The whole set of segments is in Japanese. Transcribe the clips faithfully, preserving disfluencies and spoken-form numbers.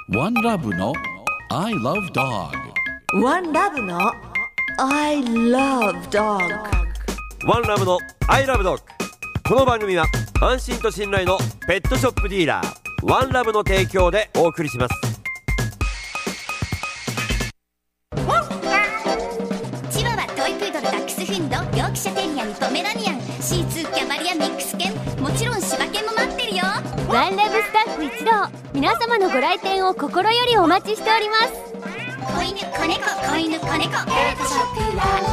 ワンラブの I love dog。 ワンラブの I love dog。 ワンラブの I love dog。 この番組は安心と信頼のペットショップディーラーワンラブの提供でお送りします。 チワワ、トイプードル、ダックスフィンド、ヨークシャテリアにポメラニアン、シーツー、キャバリア、ミックス犬、もちろん柴犬も待ってるよ。 ワンラブスタッフ一同、皆様のご来店を心よりお待ちしております。 子犬、子猫、子犬、子猫、ペットショップワン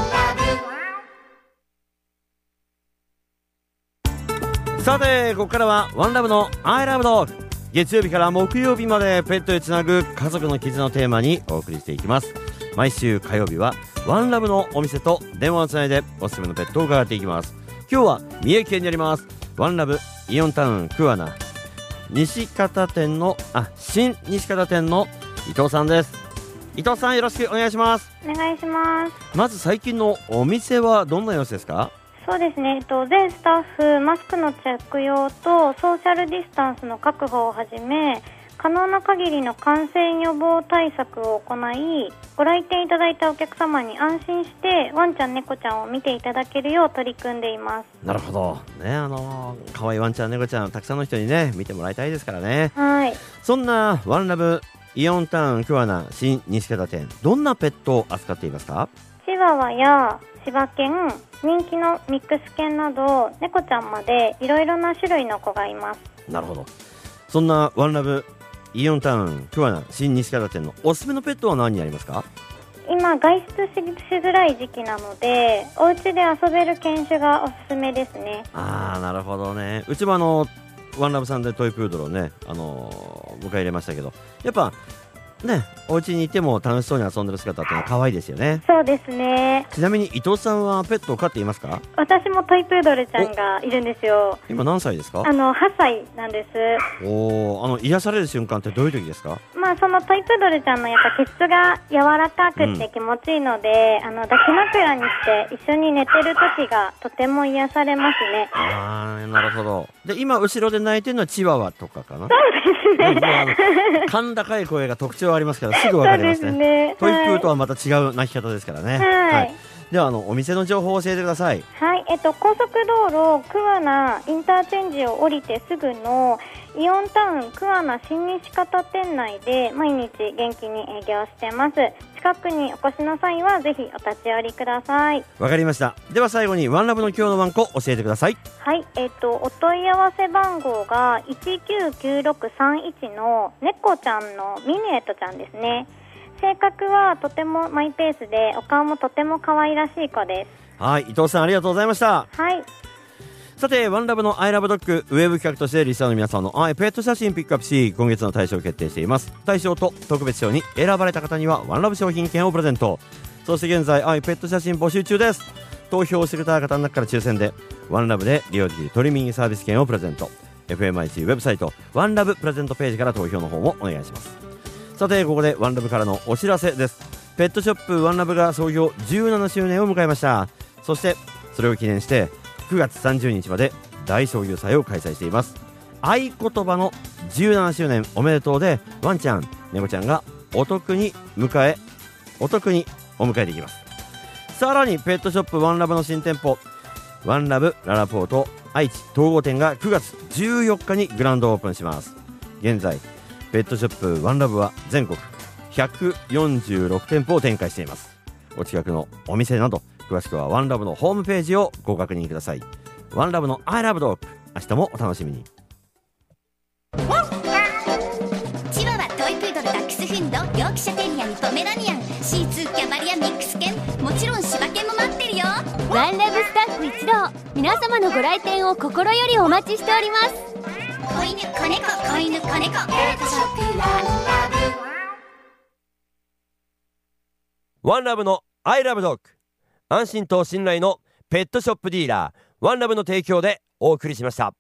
ラブ。 さてここからはワンラブの I love dog。 月曜日から木曜日までペットへつなぐ家族の絆をテーマにお送りしていきます。毎週火曜日はワンラブのお店と電話をつないでおすすめのペットを伺っていきます。今日は三重県にありますワンラブイオンタウン桑名西方店のあ新西方店の伊藤さんです。伊藤さん、よろしくお願いします。 お願いします。 まず最近のお店はどんな様子ですか？ そうですね、えっと、全スタッフマスクの着用とソーシャルディスタンスの確保をはじめ、可能な限りの感染予防対策を行い、ご来店いただいたお客様に安心してワンちゃん猫ちゃんを見ていただけるよう取り組んでいます。 なるほどね、あのー、可愛いワンちゃん猫ちゃんたくさんの人にね見てもらいたいですからね。 はい。 そんなワンラブイオンタウン桑名新西方店、どんなペットを扱っていますか？ チワワや柴犬、人気のミックス犬など猫ちゃんまでいろいろな種類の子がいます。 なるほど。そんなワンラブイオンタウン桑名新西方店のおすすめのペットは何にありますか？ 今外出 し, しづらい時期なので、お家で遊べる犬種がおすすめですね。 あー、なるほどね。うちもあのワンラブさんでトイプードルをね、あのー、迎え入れましたけど、やっぱね、お家にいても楽しそうに遊んでる姿ってのは可愛いですよね。 そうですね。 ちなみに伊藤さんはペットを飼っていますか？ 私もトイプードルちゃんがいるんですよ。 今何歳ですか？ あのはっさいなんです。 おー、あの癒される瞬間ってどういう時ですか？ まあ、そのトイプードルちゃんのやっぱ毛質が柔らかくて気持ちいいので、うん、あの抱き枕にして一緒に寝てる時がとても癒されますね。 あー、なるほど。で今後ろで泣いてるのはチワワとかかな？ そうですね。 あの甲高い声が特徴ありますからすぐ分かりますね。 そうですね。 トイプーとはまた違う鳴き方ですからね。 はい、はい。 ではあのお店の情報を教えてください。 はい、えっと、高速道路桑名インターチェンジを降りてすぐのイオンタウン桑名新西方店内で毎日元気に営業してます。近くにお越しの際はぜひお立ち寄りください。 わかりました。では最後にワンラブの今日のワンコ教えてください。 はい、えっと、お問い合わせ番号がいちきゅうきゅうろくさんいちの猫ちゃんのミネートちゃんですね。性格はとてもマイペースで、お顔もとても可愛らしい子です。 はい、伊藤さんありがとうございました。 はい。 さてワンラブの I love dog ウェブ企画としてリスナーの皆さんの愛ペット写真ピックアップし、今月の大賞を決定しています。大賞と特別賞に選ばれた方にはワンラブ商品券をプレゼント。そして現在愛ペット写真募集中です。投票してくれた方の中から抽選でワンラブで利用できるトリミングサービス券をプレゼント。 エフエムアイシー ウェブサイトワンラブプレゼントページから投票の方もお願いします。さてここでワンラブからのお知らせです。ペットショップワンラブが創業じゅうななしゅうねんを迎えました。そしてそれを記念してくがつさんじゅうにちまで大商業祭を開催しています。合言葉のじゅうななしゅうねんおめでとうでワンちゃん猫ちゃんがお得に迎えお得にお迎えできます。さらにペットショップワンラブの新店舗ワンラブララポート愛知統合店がくがつじゅうよっかにグランドオープンします。現在ペットショップワンラブは全国ひゃくよんじゅうろくてんぽを展開しています。お近くのお店など詳しくはワンラブのホームページをご確認ください。ワンラブの I love dog、 明日もお楽しみに。 チワワ、トイプードル、ダックスフィンド、ヨークシャテリアにポメラニアン、シーツー、キャバリア、ミックス犬、もちろん柴犬も待ってるよ。 ワンラブスタッフ一同、皆様のご来店を心よりお待ちしております。 子犬、子猫、子犬、子猫、ペットショップワンラブ。 ワンラブの I love dog、 安心と信頼のペットショップディーラーワンラブの提供でお送りしました。